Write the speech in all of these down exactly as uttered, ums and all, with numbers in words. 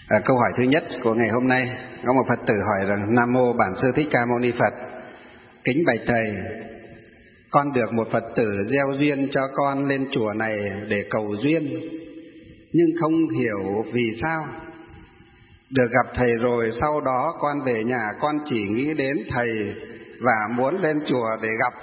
À, câu hỏi thứ nhất của ngày hôm nay có một Phật tử hỏi rằng: Nam mô Bản Sư Thích Ca Mâu Ni Phật, kính bạch thầy, con được một Phật tử gieo duyên cho con lên chùa này để cầu duyên, nhưng không hiểu vì sao được gặp thầy rồi sau đó con về nhà con chỉ nghĩ đến thầy và muốn lên chùa để gặp.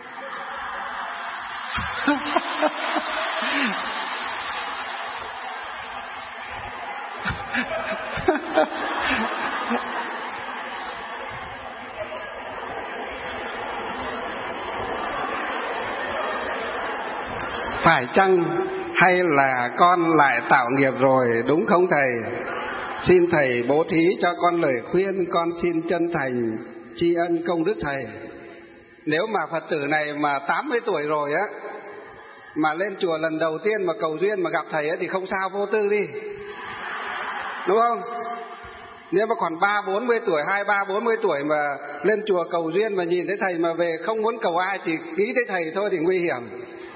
Phải chăng hay là con lại tạo nghiệp rồi đúng không thầy? Xin thầy bố thí cho con lời khuyên, con xin chân thành tri ân công đức thầy. Nếu mà Phật tử này mà tám mươi tuổi rồi á, mà lên chùa lần đầu tiên mà cầu duyên mà gặp thầy ấy thì không sao, vô tư đi, đúng không? Nếu mà còn ba bốn mươi tuổi, hai ba bốn mươi tuổi mà lên chùa cầu duyên mà nhìn thấy thầy mà về không muốn cầu ai thì nghĩ tới thầy thôi thì nguy hiểm.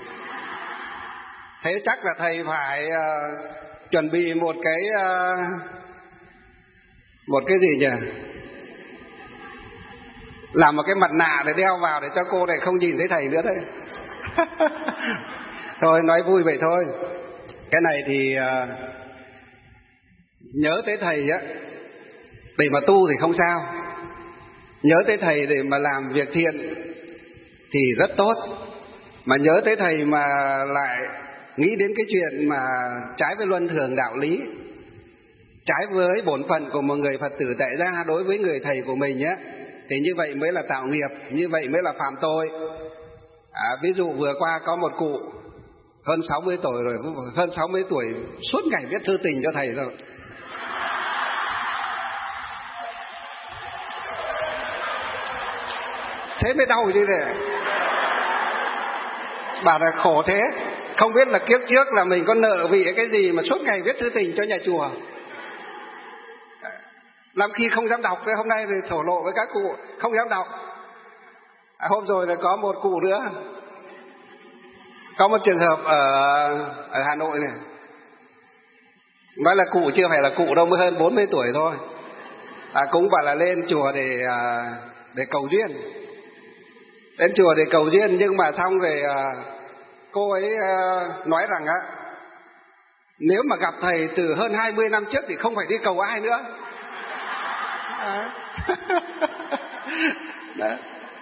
Thế chắc là thầy phải uh, chuẩn bị một cái uh, một cái gì nhỉ? Làm một cái mặt nạ để đeo vào để cho cô này không nhìn thấy thầy nữa đấy. Thôi nói vui vậy thôi. Cái này thì uh, nhớ tới thầy á để mà tu thì không sao, nhớ tới thầy để mà làm việc thiện thì rất tốt, mà nhớ tới thầy mà lại nghĩ đến cái chuyện mà trái với luân thường đạo lý, trái với bổn phận của một người Phật tử tại gia đối với người thầy của mình á, thì như vậy mới là tạo nghiệp, như vậy mới là phạm tội. À, ví dụ vừa qua có một cụ hơn sáu mươi tuổi rồi, hơn sáu mươi tuổi suốt ngày viết thư tình cho thầy rồi. Thế mới đau chứ này. Bảo là khổ thế, không biết là kiếp trước là mình có nợ vị cái gì mà suốt ngày viết thư tình cho nhà chùa. Làm khi không dám đọc, hôm nay thì thổ lộ với các cụ không dám đọc. À, hôm rồi là có một cụ nữa, có một trường hợp ở, ở Hà Nội này, nói là cụ chưa phải là cụ đâu, mới hơn bốn mươi tuổi thôi. À, cũng bảo là lên chùa để để cầu duyên, đến chùa để cầu duyên, nhưng mà xong rồi cô ấy nói rằng á, nếu mà gặp thầy từ hơn hai mươi năm trước thì không phải đi cầu ai nữa. Đấy.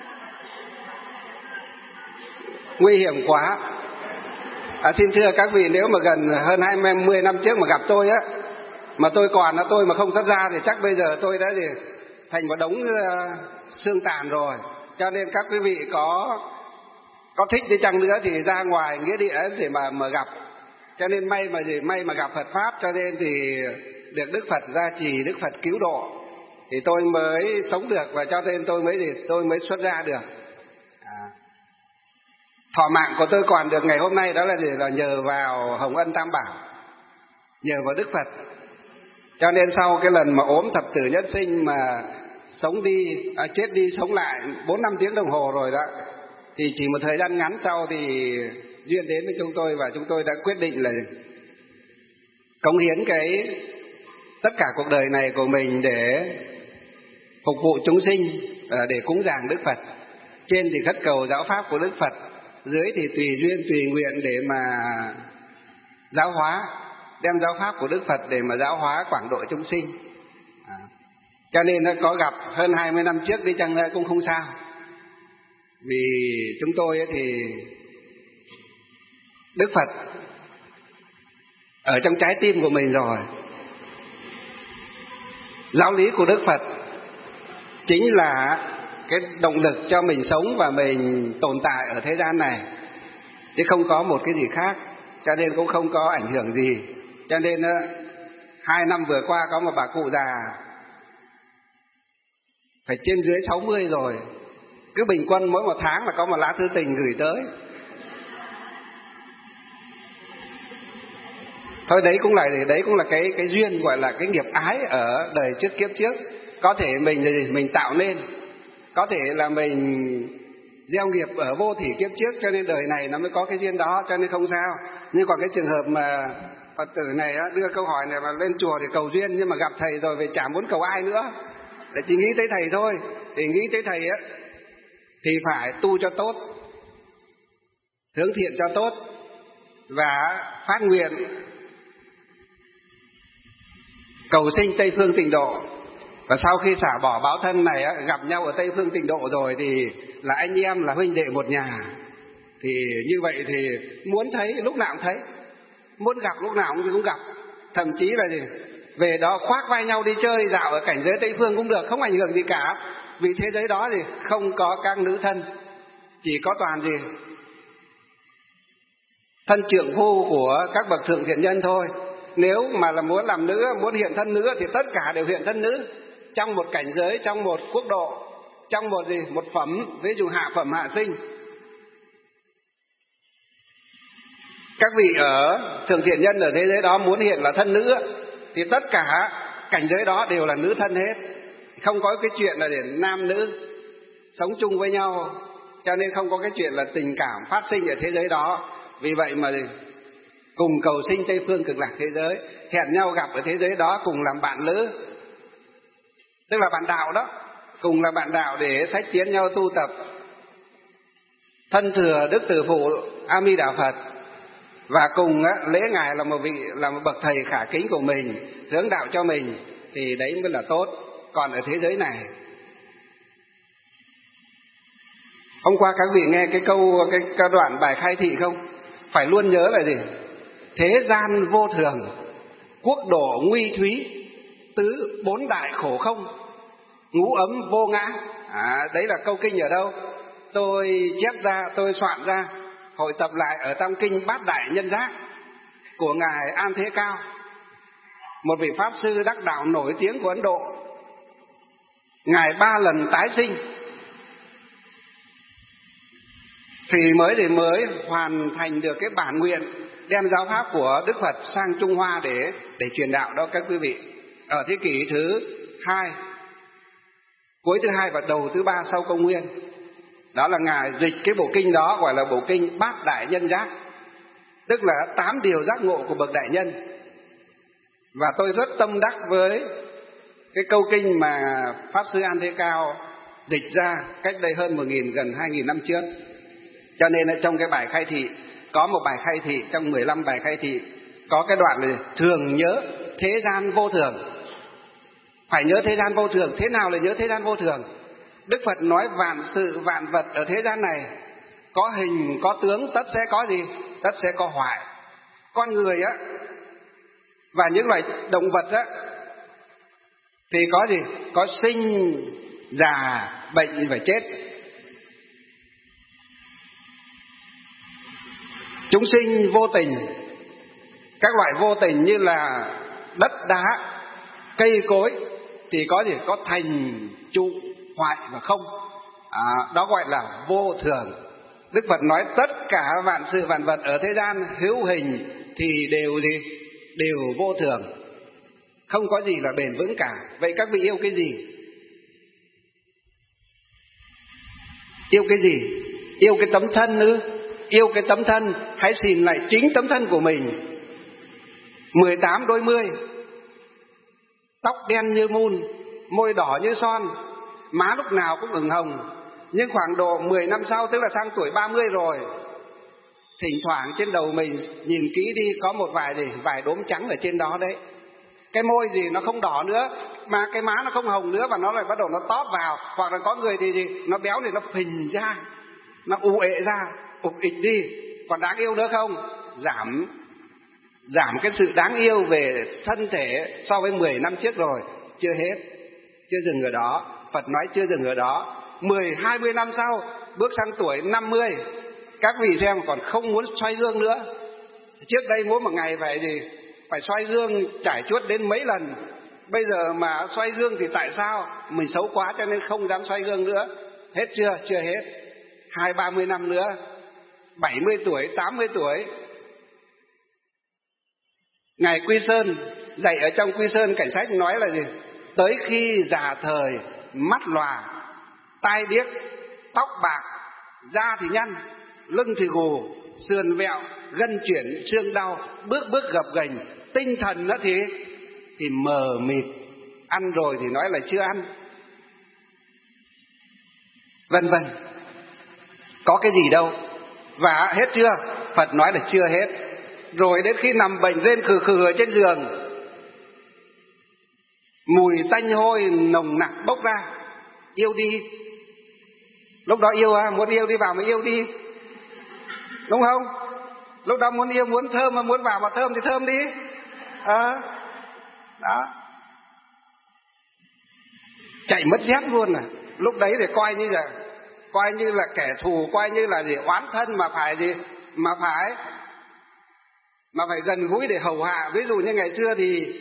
Nguy hiểm quá. À, xin thưa các vị, nếu mà gần hơn hai mươi năm trước mà gặp tôi á, mà tôi còn là tôi mà không xuất ra thì chắc bây giờ tôi đã gì thành một đống uh, xương tàn rồi. Cho nên các quý vị có có thích đi chăng nữa thì ra ngoài nghĩa địa để mà mà gặp. Cho nên may mà gì may mà gặp Phật pháp, cho nên thì được Đức Phật gia trì, Đức Phật cứu độ, thì tôi mới sống được, và cho nên tôi mới gì tôi mới xuất ra được. À. Thọ mạng của tôi còn được ngày hôm nay đó là gì là nhờ vào Hồng Ân Tam Bảo, nhờ vào Đức Phật. Cho nên sau cái lần mà ốm thập tử nhất sinh mà sống đi à, chết đi sống lại bốn năm tiếng đồng hồ rồi đó, thì chỉ một thời gian ngắn sau thì duyên đến với chúng tôi, và chúng tôi đã quyết định là cống hiến cái tất cả cuộc đời này của mình để phục vụ chúng sinh, để cúng dường Đức Phật. Trên thì khất cầu giáo pháp của Đức Phật, dưới thì tùy duyên tùy nguyện để mà giáo hóa, đem giáo pháp của Đức Phật để mà giáo hóa quảng độ chúng sinh. À. Cho nên nó có gặp hơn hai mươi năm trước đi chăng nữa cũng không sao, vì chúng tôi thì Đức Phật ở trong trái tim của mình rồi. Giáo lý của Đức Phật chính là cái động lực cho mình sống và mình tồn tại ở thế gian này, chứ không có một cái gì khác. Cho nên cũng không có ảnh hưởng gì. Cho nên hai năm vừa qua có một bà cụ già phải trên dưới sáu mươi rồi, cứ bình quân mỗi một tháng là có một lá thư tình gửi tới. Thôi đấy cũng là đấy cũng là cái cái duyên, gọi là cái nghiệp ái ở đời trước kiếp trước. Có thể mình mình tạo nên, có thể là mình gieo nghiệp ở vô thỉ kiếp trước, cho nên đời này nó mới có cái duyên đó, cho nên không sao. Nhưng còn cái trường hợp mà Phật tử này á, đưa câu hỏi này mà lên chùa để cầu duyên, nhưng mà gặp thầy rồi về chả muốn cầu ai nữa, để chỉ nghĩ tới thầy thôi. Thì nghĩ tới thầy á thì phải tu cho tốt, hướng thiện cho tốt, và phát nguyện cầu sinh Tây Phương Tịnh Độ. Và sau khi xả bỏ báo thân này á, gặp nhau ở Tây Phương Tịnh Độ rồi thì là anh em, là huynh đệ một nhà. Thì như vậy thì muốn thấy lúc nào cũng thấy, muốn gặp lúc nào cũng gặp. Thậm chí là gì, về đó khoác vai nhau đi chơi dạo ở cảnh giới Tây Phương cũng được, không ảnh hưởng gì cả. Vì thế giới đó thì không có các nữ thân, chỉ có toàn gì thân trượng phu của các bậc thượng thiện nhân thôi. Nếu mà là muốn làm nữ, muốn hiện thân nữ thì tất cả đều hiện thân nữ, trong một cảnh giới, trong một quốc độ, trong một gì một phẩm, ví dụ hạ phẩm hạ sinh. Các vị ở thượng thiện nhân ở thế giới đó muốn hiện là thân nữ thì tất cả cảnh giới đó đều là nữ thân hết, không có cái chuyện là để nam nữ sống chung với nhau, cho nên không có cái chuyện là tình cảm phát sinh ở thế giới đó. Vì vậy mà cùng cầu sinh Tây Phương Cực Lạc thế giới, hẹn nhau gặp ở thế giới đó, cùng làm bạn lữ, tức là bạn đạo đó, cùng là bạn đạo để sách tiến nhau tu tập, thân thừa Đức Từ Phụ A Di Đà Phật, và cùng á, lễ ngài là một vị là một bậc thầy khả kính của mình, hướng đạo cho mình, thì đấy mới là tốt. Còn ở thế giới này, hôm qua các vị nghe cái câu cái, cái đoạn bài khai thị không? Phải luôn nhớ là gì? Thế gian vô thường, quốc độ nguy thúy, tứ bốn đại khổ không, ngũ ấm vô ngã. À, đấy là câu kinh ở đâu? Tôi chép ra, tôi soạn ra, hội tập lại ở trong kinh Bát Đại Nhân Giác của ngài An Thế Cao, một vị pháp sư đắc đạo nổi tiếng của Ấn Độ. Ngài ba lần tái sinh thì mới để mới hoàn thành được cái bản nguyện đem giáo pháp của Đức Phật sang Trung Hoa để để truyền đạo đó các quý vị. Ở thế kỷ thứ hai, cuối thứ hai và đầu thứ ba sau công nguyên, đó là ngài dịch cái bộ kinh đó gọi là bộ kinh Bát Đại Nhân Giác, tức là tám điều giác ngộ của bậc đại nhân. Và tôi rất tâm đắc với cái câu kinh mà pháp sư An Thế Cao dịch ra cách đây hơn một nghìn gần hai nghìn năm trước. Cho nên trong cái bài khai thị, có một bài khai thị trong mười lăm bài khai thị, có cái đoạn này: thường nhớ thế gian vô thường. Phải nhớ thế gian vô thường. Thế nào là nhớ thế gian vô thường? Đức Phật nói vạn sự vạn vật ở thế gian này có hình có tướng, tất sẽ có gì? Tất sẽ có hoại. Con người á và những loài động vật á thì có gì? Có sinh, già, bệnh và chết. Chúng sinh vô tình, các loại vô tình như là đất đá, cây cối thì có gì? Có thành, trụ, hoại và không. À, đó gọi là vô thường. Đức Phật nói tất cả vạn sự vạn vật ở thế gian hữu hình thì đều gì? Đều vô thường, không có gì là bền vững cả. Vậy các vị yêu cái gì? Yêu cái gì? Yêu cái tấm thân ư? Yêu cái tấm thân, hãy xin lại chính tấm thân của mình. Mười tám đôi mươi, tóc đen như mun, môi đỏ như son, má lúc nào cũng ửng hồng. Nhưng khoảng độ mười năm sau, tức là sang tuổi ba mươi rồi, thỉnh thoảng trên đầu mình nhìn kỹ đi, có một vài gì, vài đốm trắng ở trên đó đấy. Cái môi gì nó không đỏ nữa, mà cái má nó không hồng nữa, và nó lại bắt đầu nó tóp vào. Hoặc là có người thì gì, nó béo thì nó phình ra, nó u ệ ra, ụp ịch đi. Còn đáng yêu nữa không? Giảm Giảm cái sự đáng yêu về thân thể so với mười năm trước rồi. Chưa hết, chưa dừng ở đó. Phật nói chưa dừng ở đó. Mười, hai mươi năm sau, bước sang tuổi năm mươi, các vị xem còn không muốn xoay gương nữa. Trước đây mỗi một ngày phải gì? Phải xoay gương trải chuốt đến mấy lần. Bây giờ mà xoay gương thì tại sao? Mình xấu quá cho nên không dám xoay gương nữa. Hết chưa? Chưa hết. Hai ba mươi năm nữa, bảy mươi tuổi, tám mươi tuổi, ngài Quy Sơn dạy ở trong Quy Sơn Cảnh Sách nói là gì? Tới khi già thời, mắt lòa, tai điếc, tóc bạc, da thì nhăn, lưng thì gù, sườn vẹo, gân chuyển, xương đau, bước bước gập ghềnh, tinh thần đó thì thì mờ mịt, ăn rồi thì nói là chưa ăn, vân vân. Có cái gì đâu. Và hết chưa? Phật nói là chưa hết. Rồi đến khi nằm bệnh rên khừ khừ ở trên giường, mùi tanh hôi nồng nặc bốc ra, yêu đi. Lúc đó yêu à, muốn yêu đi vào mà yêu đi, đúng không? Lúc đó muốn yêu, muốn thơm mà muốn vào mà thơm thì thơm đi. À, đó. Chạy mất dép luôn à. Lúc đấy thì coi như là coi như là kẻ thù, coi như là gì oán thân mà phải gì mà phải mà phải gần gũi để hầu hạ. Ví dụ như ngày xưa thì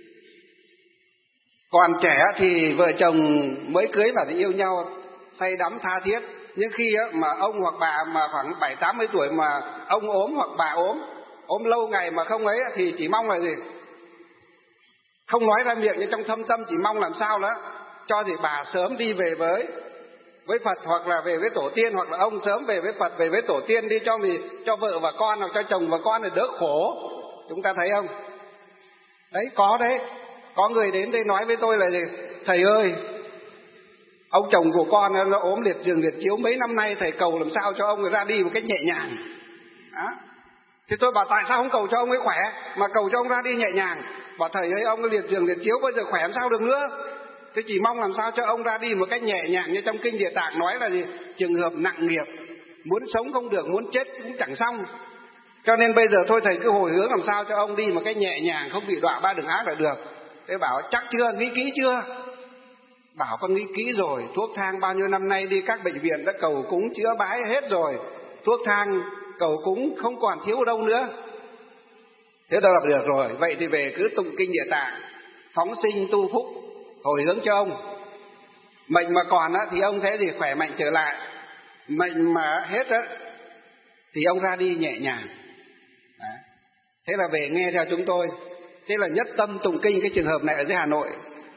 còn trẻ thì vợ chồng mới cưới vào thì yêu nhau say đắm tha thiết. Nhưng khi á, mà ông hoặc bà mà khoảng bảy tám mươi tuổi mà ông ốm hoặc bà ốm, ốm lâu ngày mà không ấy thì chỉ mong là gì? Không nói ra miệng nhưng trong thâm tâm chỉ mong làm sao đó cho thì bà sớm đi về với với Phật, hoặc là về với tổ tiên, hoặc là ông sớm về với Phật, về với tổ tiên đi, cho vì cho vợ và con hoặc cho chồng và con thì đỡ khổ. Chúng ta thấy không? Đấy, có đấy. Có người đến đây nói với tôi là gì? Thầy ơi, ông chồng của con nó ốm liệt giường liệt chiếu mấy năm nay, thầy cầu làm sao cho ông ấy ra đi một cách nhẹ nhàng. Đó. Thì tôi bảo tại sao không cầu cho ông ấy khỏe mà cầu cho ông ra đi nhẹ nhàng? Bảo thầy ơi, ông ấy liệt giường liệt chiếu bây giờ khỏe làm sao được nữa. Tôi chỉ mong làm sao cho ông ra đi một cách nhẹ nhàng, như trong kinh Địa Tạng nói là gì? Trường hợp nặng nghiệp, muốn sống không được, muốn chết cũng chẳng xong. Cho nên bây giờ thôi thầy cứ hồi hướng làm sao cho ông đi một cách nhẹ nhàng, không bị đọa ba đường ác là được. Thế bảo chắc chưa, nghĩ kỹ chưa? Bảo con nghĩ kỹ rồi, thuốc thang bao nhiêu năm nay đi các bệnh viện đã cầu cúng chữa bái hết rồi, thuốc thang cầu cúng không còn thiếu đâu nữa. Thế đâu là được rồi. Vậy thì về cứ tụng kinh Địa Tạng, phóng sinh tu phúc, hồi hướng cho ông. Mệnh mà còn á, thì ông sẽ gì khỏe mạnh trở lại. Mệnh mà hết á, thì ông ra đi nhẹ nhàng. Đó. Thế là về nghe theo chúng tôi. Thế là nhất tâm tụng kinh cái trường hợp này ở dưới Hà Nội.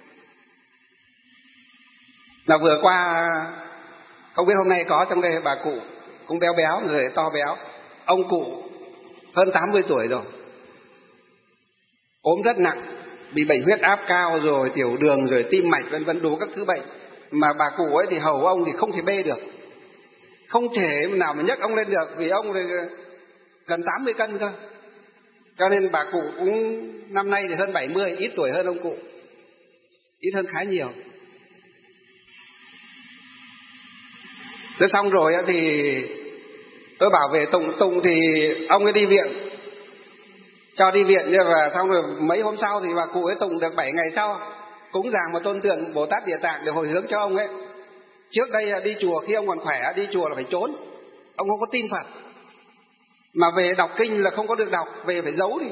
Là vừa qua, không biết hôm nay có trong đây bà cụ cũng béo béo, người to béo. Ông cụ hơn tám mươi tuổi rồi, ốm rất nặng, bị bệnh huyết áp cao rồi, tiểu đường rồi, tim mạch vân vân đủ các thứ bệnh. Mà bà cụ ấy thì hầu ông thì không thể bê được, không thể nào mà nhấc ông lên được, vì ông thì gần tám mươi cân cơ. Cho nên bà cụ cũng năm nay thì hơn bảy mươi, ít tuổi hơn ông cụ, ít hơn khá nhiều. Thế xong rồi thì tôi bảo về tụng tụng thì ông ấy đi viện, cho đi viện. Và xong rồi mấy hôm sau thì bà cụ ấy tụng được bảy ngày sau, cúng dường một tôn tượng Bồ Tát Địa Tạng để hồi hướng cho ông ấy. Trước đây đi chùa, khi ông còn khỏe đi chùa là phải trốn, ông không có tin Phật, mà về đọc kinh là không có được đọc, về phải giấu đi.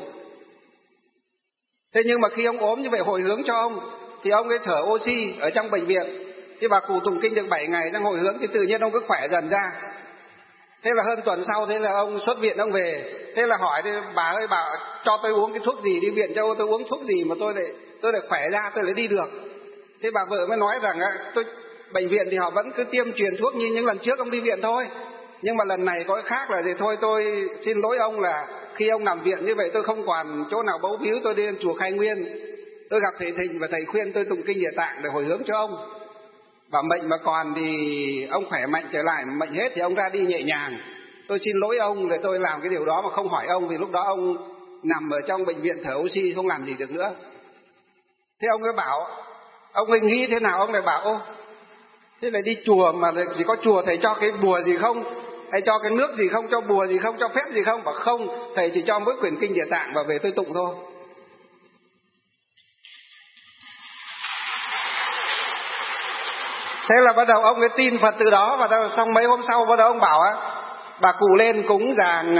Thế nhưng mà khi ông ốm như vậy hồi hướng cho ông thì ông ấy thở oxy ở trong bệnh viện. Thì bà cụ tụng kinh được bảy ngày đang hồi hướng thì tự nhiên ông cứ khỏe dần ra. Thế là hơn tuần sau, thế là ông xuất viện ông về. Thế là hỏi thì bà ơi, bà cho tôi uống cái thuốc gì, đi viện cho tôi uống thuốc gì mà tôi lại tôi lại khỏe ra, tôi lại đi được. Thế bà vợ mới nói rằng tôi bệnh viện thì họ vẫn cứ tiêm truyền thuốc như những lần trước ông đi viện thôi, nhưng mà lần này có cái khác là gì, thôi tôi xin lỗi ông là khi ông nằm viện như vậy tôi không còn chỗ nào bấu víu, tôi đi lên chùa Khai Nguyên, tôi gặp thầy Thịnh và thầy khuyên tôi tụng kinh Địa Tạng để hồi hướng cho ông. Và mệnh mà còn thì ông khỏe mạnh trở lại, mệnh hết thì ông ra đi nhẹ nhàng. Tôi xin lỗi ông để tôi làm cái điều đó mà không hỏi ông, vì lúc đó ông nằm ở trong bệnh viện thở oxy không làm gì được nữa. Thế ông ấy bảo, ông ấy nghĩ thế nào, ông lại bảo ô, thế lại đi chùa mà chỉ có chùa thầy cho cái bùa gì không, hay cho cái nước gì không, cho bùa gì không, cho phép gì không? Bảo không, thầy chỉ cho mỗi quyển kinh Địa Tạng và về tôi tụng thôi. Thế là bắt đầu ông ấy tin Phật từ đó. Và đầu, xong mấy hôm sau bắt đầu ông bảo á, bà cụ lên cúng dường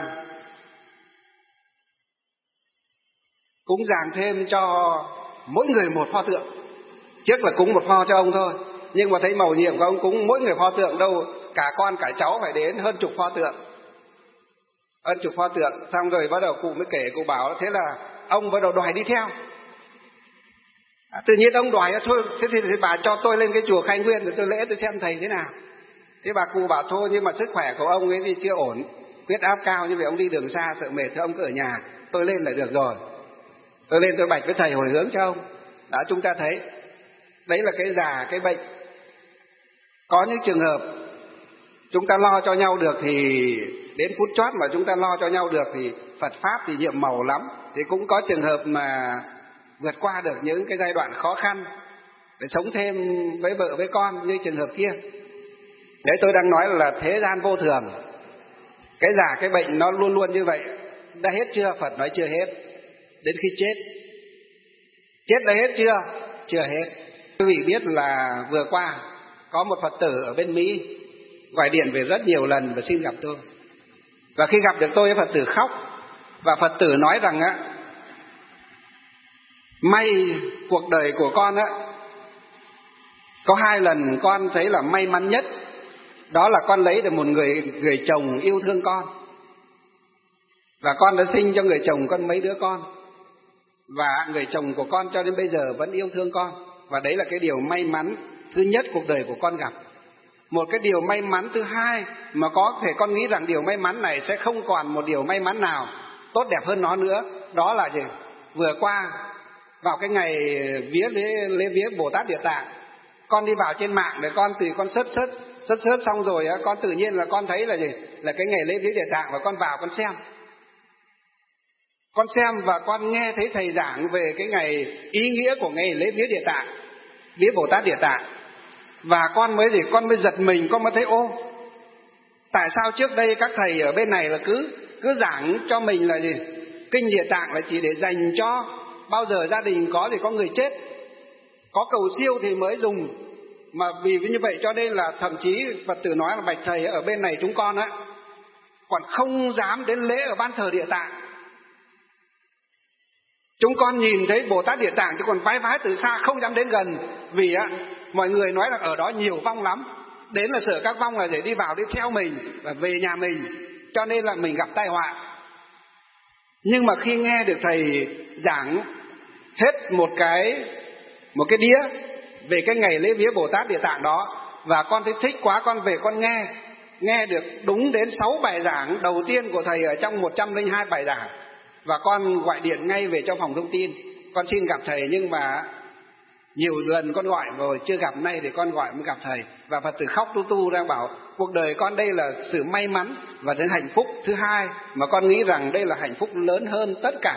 cúng dường thêm cho mỗi người một pho tượng. Trước là cúng một pho cho ông thôi, nhưng mà thấy mầu nhiệm của ông cúng mỗi người pho tượng đâu, cả con cả cháu phải đến hơn chục pho tượng, hơn chục pho tượng. Xong rồi bắt đầu cụ mới kể, cụ bảo thế là ông bắt đầu đòi đi theo. À, tự nhiên ông đòi thôi, thế thì, thì bà cho tôi lên cái chùa Khai Nguyên rồi tôi lễ tôi xem thầy thế nào. Thế bà cụ bảo thôi, nhưng mà sức khỏe của ông ấy thì chưa ổn, huyết áp cao như vậy ông đi đường xa sợ mệt, thì ông cứ ở nhà, tôi lên là được rồi. Tôi lên tôi bạch với thầy hồi hướng cho ông. Đã chúng ta thấy đấy là cái già cái bệnh. Có những trường hợp chúng ta lo cho nhau được thì đến phút chót mà chúng ta lo cho nhau được thì Phật Pháp thì nhiệm màu lắm. Thì cũng có trường hợp mà vượt qua được những cái giai đoạn khó khăn để sống thêm với vợ với con như trường hợp kia. Đấy, tôi đang nói là thế gian vô thường. Cái già cái bệnh nó luôn luôn như vậy. Đã hết chưa? Phật nói chưa hết. Đến khi chết. Chết đã hết chưa? Chưa hết. Quý vị biết là vừa qua có một Phật tử ở bên Mỹ gọi điện về rất nhiều lần và xin gặp tôi. Và khi gặp được tôi, Phật tử khóc. Và Phật tử nói rằng á, may cuộc đời của con á, có hai lần con thấy là may mắn nhất. Đó là con lấy được một người người chồng yêu thương con. Và con đã sinh cho người chồng con mấy đứa con. Và người chồng của con cho đến bây giờ vẫn yêu thương con. Và đấy là cái điều may mắn thứ nhất cuộc đời của con gặp. Một cái điều may mắn thứ hai mà có thể con nghĩ rằng điều may mắn này sẽ không còn một điều may mắn nào tốt đẹp hơn nó nữa. Đó là gì? Vừa qua vào cái ngày vía lễ, lễ vía Bồ Tát Địa Tạng, con đi vào trên mạng để con từ con sớt sớt sớt sớt xong rồi á, con tự nhiên là con thấy là gì? Là cái ngày lễ vía Địa Tạng và con vào con xem. Con xem và con nghe thấy thầy giảng về cái ngày ý nghĩa của ngày lễ vía Địa Tạng, vía Bồ Tát Địa Tạng. Và con mới gì? Con mới giật mình, con mới thấy ô, tại sao trước đây các thầy ở bên này là cứ cứ giảng cho mình là gì? Kinh Địa Tạng là chỉ để dành cho bao giờ gia đình có thì có người chết, có cầu siêu thì mới dùng. Mà vì như vậy cho nên là thậm chí Phật tử nói là bạch thầy ở bên này chúng con á còn không dám đến lễ ở ban thờ Địa Tạng. Chúng con nhìn thấy Bồ Tát Địa Tạng chứ còn vái vái từ xa không dám đến gần. Vì á mọi người nói là ở đó nhiều vong lắm, đến là sợ các vong là để đi vào đi theo mình và về nhà mình, cho nên là mình gặp tai họa. Nhưng mà khi nghe được thầy giảng hết một cái một cái đĩa về cái ngày lễ vía Bồ Tát Địa Tạng đó, và con thấy thích quá, con về con nghe nghe được đúng đến sáu bài giảng đầu tiên của thầy ở trong một trăm lẻ hai bài giảng. Và con gọi điện ngay về cho phòng thông tin, con xin gặp thầy. Nhưng mà nhiều lần con gọi rồi chưa gặp, nay thì con gọi mới gặp thầy. Và Phật tử khóc tu tu đang bảo cuộc đời con đây là sự may mắn và đến hạnh phúc thứ hai, mà con nghĩ rằng đây là hạnh phúc lớn hơn tất cả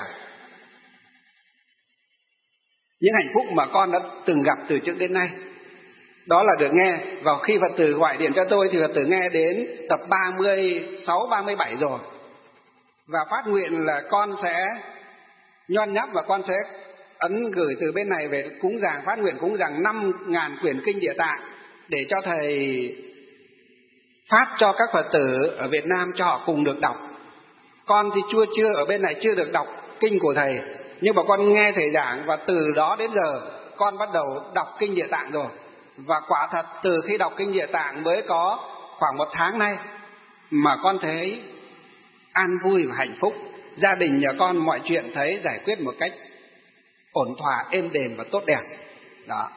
những hạnh phúc mà con đã từng gặp từ trước đến nay. Đó là được nghe. Và khi Phật tử gọi điện cho tôi thì Phật tử nghe đến tập ba mươi sáu, ba mươi bảy rồi. Và phát nguyện là con sẽ nhon nháp và con sẽ ấn gửi từ bên này về cúng dường, phát nguyện cúng dường năm ngàn quyển kinh Địa Tạng để cho thầy phát cho các Phật tử ở Việt Nam cho họ cùng được đọc. Con thì chưa chưa ở bên này chưa được đọc kinh của thầy, nhưng mà con nghe thầy giảng và từ đó đến giờ con bắt đầu đọc kinh Địa Tạng rồi. Và quả thật từ khi đọc kinh Địa Tạng mới có khoảng một tháng nay mà con thấy an vui và hạnh phúc. Gia đình nhà con mọi chuyện thấy giải quyết một cách ổn thỏa, êm đềm và tốt đẹp. Đó.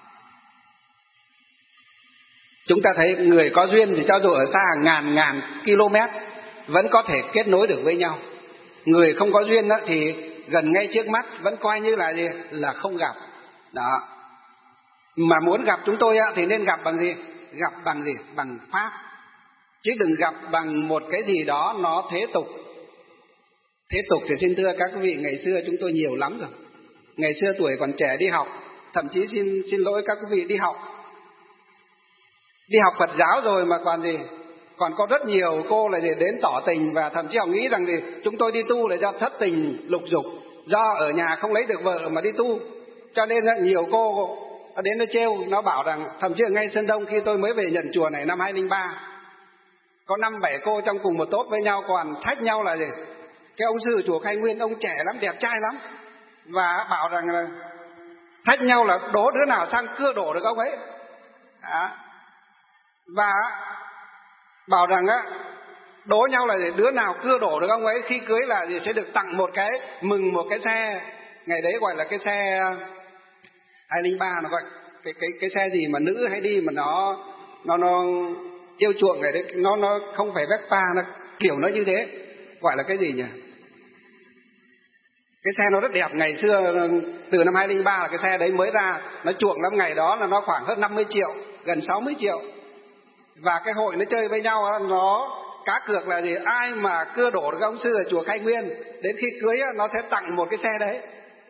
Chúng ta thấy người có duyên thì cho dù ở xa ngàn ngàn km vẫn có thể kết nối được với nhau. Người không có duyên đó thì gần ngay trước mắt vẫn coi như là gì? Là không gặp. Đó. Mà muốn gặp chúng tôi thì nên gặp bằng gì? Gặp bằng gì? Bằng Pháp. Chứ đừng gặp bằng một cái gì đó nó thế tục. Thế tục thì xin thưa các quý vị, ngày xưa chúng tôi nhiều lắm rồi. Ngày xưa tuổi còn trẻ đi học, thậm chí xin xin lỗi các quý vị đi học. Đi học Phật giáo rồi mà còn gì? Còn có rất nhiều cô là gì đến tỏ tình, và thậm chí họ nghĩ rằng gì chúng tôi đi tu là do thất tình lục dục, do ở nhà không lấy được vợ mà đi tu. Cho nên là nhiều cô đến nó trêu, nó bảo rằng thậm chí ở ngay Sơn Đông khi tôi mới về nhận chùa này năm hai không không ba, có năm bảy cô trong cùng một tốt với nhau còn thách nhau là gì? Cái ông sư chùa Khai Nguyên ông trẻ lắm, đẹp trai lắm, và bảo rằng là thách nhau là đố đứa nào sang cưa đổ được ông ấy. Đó. Và bảo rằng á đố nhau là đứa nào cưa đổ được ông ấy khi cưới là gì sẽ được tặng một cái, mừng một cái xe, ngày đấy gọi là cái xe hai không không ba, nó gọi cái cái cái xe gì mà nữ hay đi mà nó nó nó yêu chuộng này đấy, nó nó không phải Vespa, nó kiểu nó như thế, gọi là cái gì nhỉ? Cái xe nó rất đẹp, ngày xưa từ năm hai không không ba là cái xe đấy mới ra, nó chuộng lắm, ngày đó là nó khoảng hơn năm mươi triệu, gần sáu mươi triệu. Và cái hội nó chơi với nhau, nó cá cược là gì, ai mà cưa đổ được ông sư ở chùa Khai Nguyên, đến khi cưới nó sẽ tặng một cái xe đấy.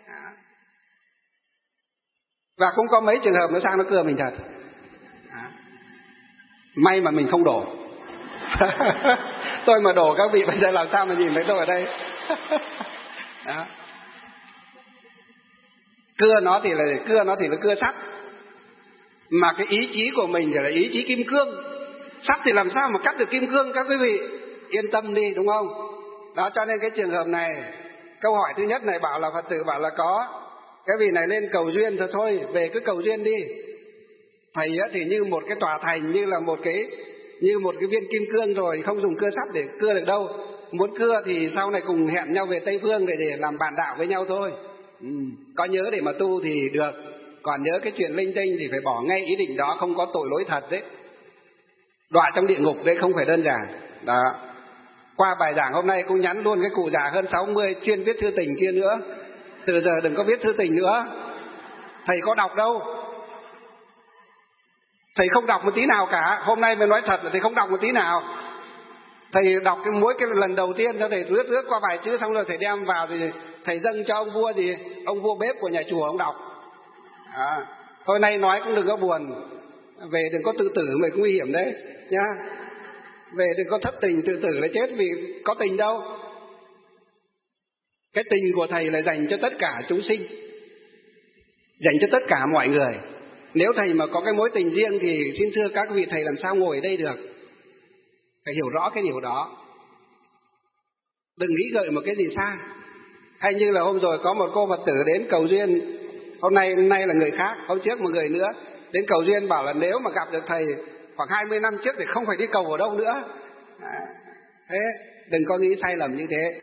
Và cũng có mấy trường hợp nó sang nó cưa mình thật. May mà mình không đổ. Tôi mà đổ các vị bây giờ làm sao mà nhìn thấy tôi ở đây. Đó. Cưa nó thì là cưa nó thì là cưa sắt, mà cái ý chí của mình thì là ý chí kim cương. Sắt thì làm sao mà cắt được kim cương các quý vị, yên tâm đi, đúng không? Đó, cho nên cái trường hợp này, câu hỏi thứ nhất này bảo là Phật tử bảo là có cái vị này lên cầu duyên thôi, thôi về cứ cầu duyên đi. Thầy thì như một cái tòa thành, như là một cái như một cái viên kim cương rồi, không dùng cưa sắt để cưa được đâu. Muốn cưa thì sau này cùng hẹn nhau về Tây Phương để, để làm bạn đạo với nhau thôi. Ừ, có nhớ để mà tu thì được, còn nhớ cái chuyện linh tinh thì phải bỏ ngay ý định đó, không có tội lỗi thật đấy. Đọa trong địa ngục đấy không phải đơn giản. Đó. Qua bài giảng hôm nay cũng nhắn luôn cái cụ già hơn sáu mươi chuyên viết thư tình kia nữa. Từ giờ đừng có viết thư tình nữa. Thầy có đọc đâu. Thầy không đọc một tí nào cả. Hôm nay mới nói thật là thầy không đọc một tí nào. Thầy đọc cái mỗi cái lần đầu tiên cho thầy rướt rướt qua vài chữ, xong rồi thầy đem vào thì thầy dâng cho ông vua gì, ông vua bếp của nhà chùa ông đọc. À, hôm nay nói cũng đừng có buồn, về đừng có tự tử, mình cũng nguy hiểm đấy nhá. Về đừng có thất tình tự tử là chết, vì có tình đâu. Cái tình của thầy là dành cho tất cả chúng sinh, dành cho tất cả mọi người. Nếu thầy mà có cái mối tình riêng thì xin thưa các vị, thầy làm sao ngồi ở đây được. Phải hiểu rõ cái điều đó, đừng nghĩ gợi một cái gì xa. Hay như là hôm rồi có một cô Phật tử đến cầu duyên, hôm nay hôm nay là người khác, hôm trước một người nữa đến cầu duyên, bảo là nếu mà gặp được thầy khoảng hai mươi năm trước thì không phải đi cầu ở đâu nữa. À, thế đừng có nghĩ sai lầm như thế.